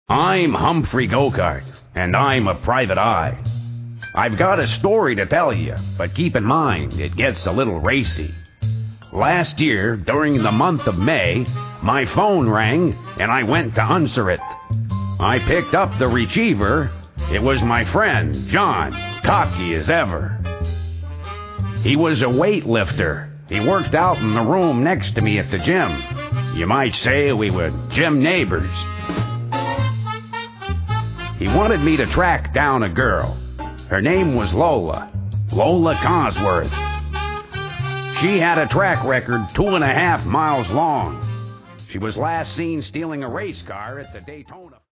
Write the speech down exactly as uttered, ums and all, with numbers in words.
I'm Humphrey Gokart, and I'm a private eye. I've got a story to tell you, but keep in mind, it gets a little racy. Last year, during the month of May, my phone rang, and I went to answer it. I picked up the receiver. It was my friend, John, cocky as ever. He was a weightlifter. He worked out in the room next to me at the gym. You might say we were gym neighbors. He wanted me to track down a girl. Her name was Lola, Lola Cosworth. She had a track record two and a half miles long. She was last seen stealing a race car at the Daytona.